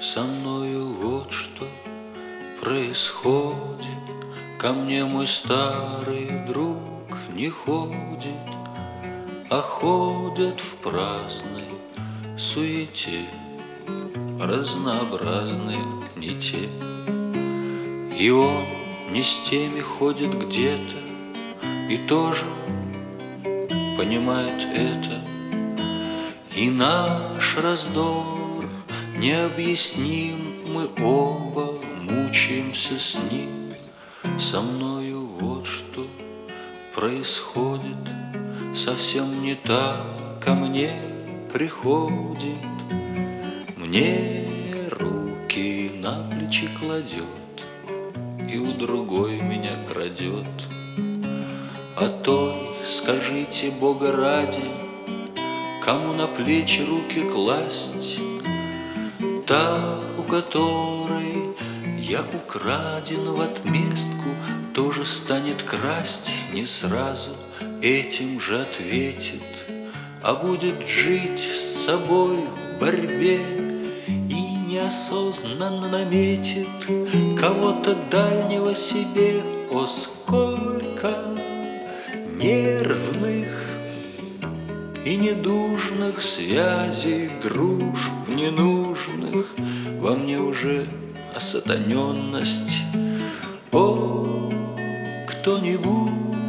Со мною вот что происходит. Ко мне мой старый друг не ходит, а ходят в праздной суете разнообразные не те. И он не с теми ходит где-то и тоже понимает это. И наш раздор необъясним, мы оба мучаемся с ним. Со мною вот что происходит, совсем не так ко мне приходит. Мне руки на плечи кладет и у другой меня крадет. А той, скажите Бога ради, кому на плечи руки класть? Та, у которой я украден в отместку, тоже станет красть не сразу, этим же ответит, а будет жить с собой в борьбе и неосознанно наметит кого-то дальнего себе. О, сколько нервных и недужных связей, дружб ненужных, во мне уже осатаненность. О, кто-нибудь,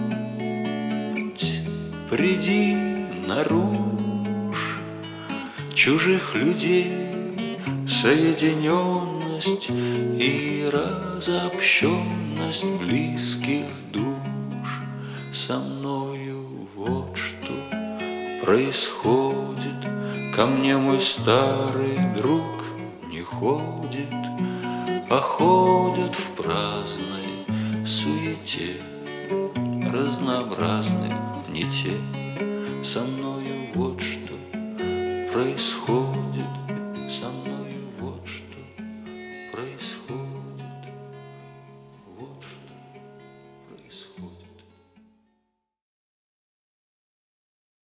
приди наружь чужих людей, соединенность и разобщенность близких душ. Со мною вот что происходит. Ко мне мой старый друг не ходит, а ходят в праздной суете разнообразные не те. Со мною вот что происходит.